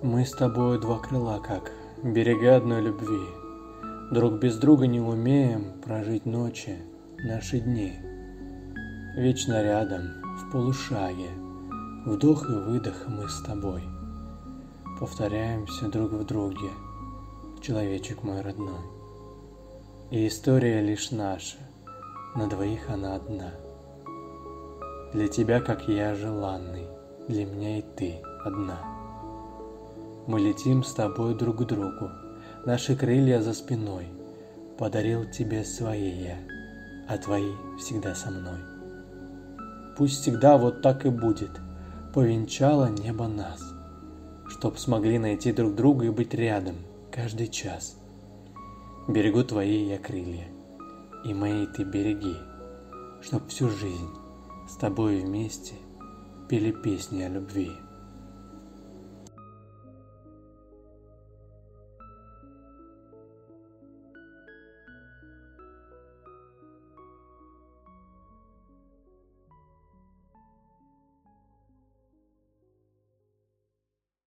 Мы с тобой два крыла, как берега одной любви. Друг без друга не умеем прожить ночи, наши дни. Вечно рядом, в полушаге, вдох и выдох мы с тобой. Повторяемся друг в друге, человечек мой родной. И история лишь наша, на двоих она одна. Для тебя, как я, желанный, для меня и ты одна. Мы летим с тобой друг к другу, наши крылья за спиной. Подарил тебе свои я, а твои всегда со мной. Пусть всегда вот так и будет, повенчало небо нас, чтоб смогли найти друг друга и быть рядом каждый час. Берегу твои я крылья, и мои ты береги, чтоб всю жизнь с тобой вместе пели песни о любви.